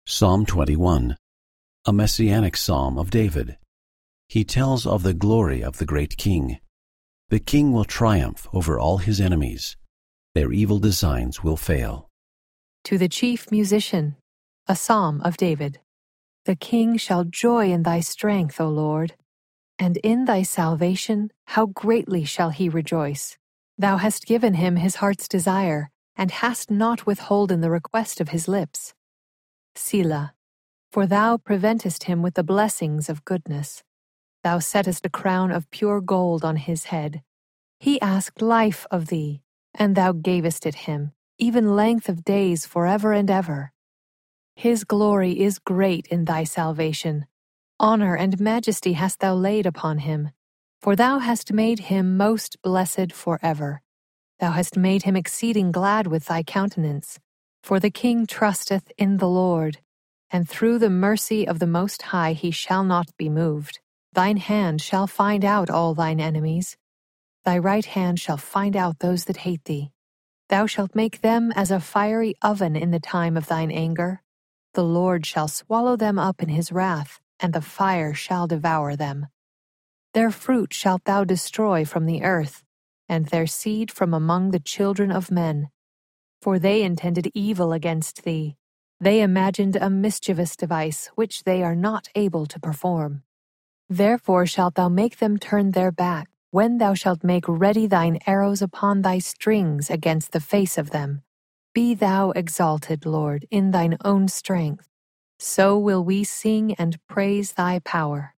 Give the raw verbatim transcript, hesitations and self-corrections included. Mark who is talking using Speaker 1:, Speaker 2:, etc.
Speaker 1: Psalm twenty-one, a messianic psalm of David. He tells of the glory of the great king. The king will triumph over all his enemies. Their evil designs will fail.
Speaker 2: To the chief musician, a psalm of David. The king shall joy in thy strength, O Lord, and in thy salvation how greatly shall he rejoice. Thou hast given him his heart's desire, and hast not withholden the request of his lips. Selah, for thou preventest him with the blessings of goodness. Thou settest a crown of pure gold on his head. He asked life of thee, and thou gavest it him, even length of days forever and ever. His glory is great in thy salvation. Honor and majesty hast thou laid upon him, for thou hast made him most blessed forever. Thou hast made him exceeding glad with thy countenance. For the king trusteth in the Lord, and through the mercy of the Most High he shall not be moved. Thine hand shall find out all thine enemies. Thy right hand shall find out those that hate thee. Thou shalt make them as a fiery oven in the time of thine anger. The Lord shall swallow them up in his wrath, and the fire shall devour them. Their fruit shalt thou destroy from the earth, and their seed from among the children of men. For they intended evil against thee. They imagined a mischievous device which they are not able to perform. Therefore shalt thou make them turn their back, when thou shalt make ready thine arrows upon thy strings against the face of them. Be thou exalted, Lord, in thine own strength. So will we sing and praise thy power.